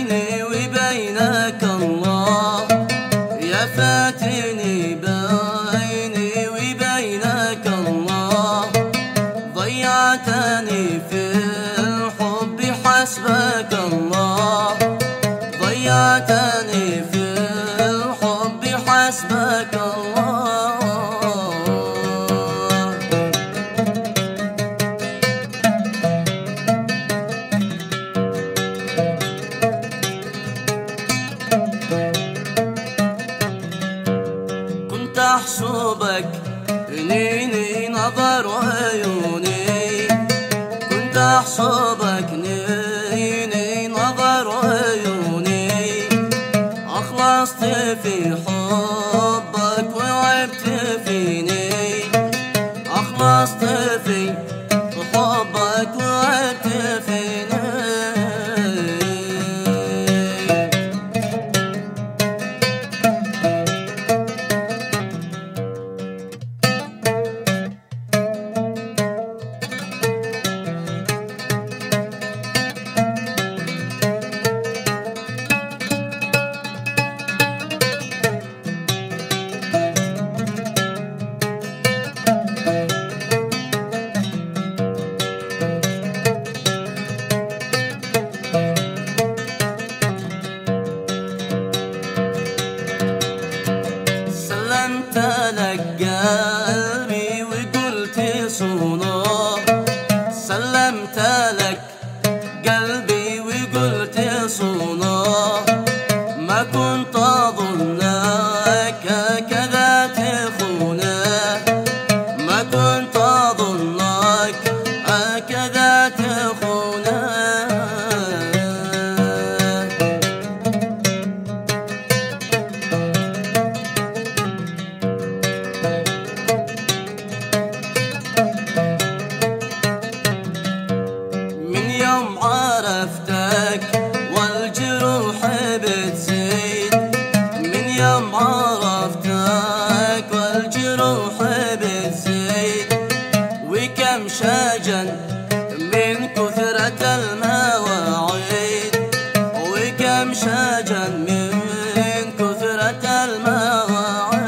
بيني وبينك الله، يا فاتني بيني وبينك الله، ضيعتني في الحب حسبك الله، ضيعتني في الحب حسبك الله. كنت أحسبك نيني نظر عيوني، كنت أحسبك نيني نظر عيوني، أخلصت في حبك وعبت فيني، أخلصت في حبك وعبت فيني. سلمت لك قلبي وقلت صونه، سلمت لك قلبي وقلت صونه، ما كنت أظنك هكذا تخونه، ما كنت أظنك هكذا تخونه. يوم عرفتك والجروح بتزيد، من يوم عرفتك والجروح بتزيد، وكم شجن من كثرة المواعيد، وكم شجن من كثرة المواعيد.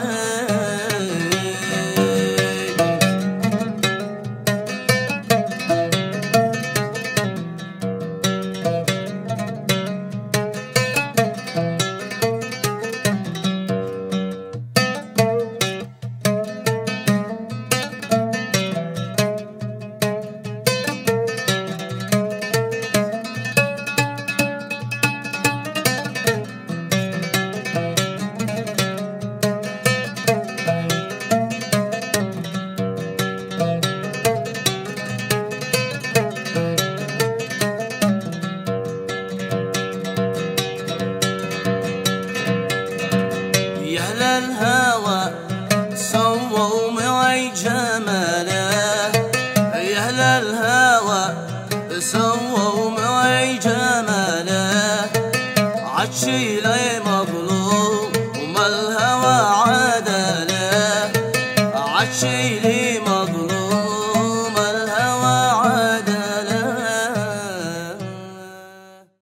يا أهل الهوى سووا معي جماله، يا أهل الهوى سووا معي جماله، عطشي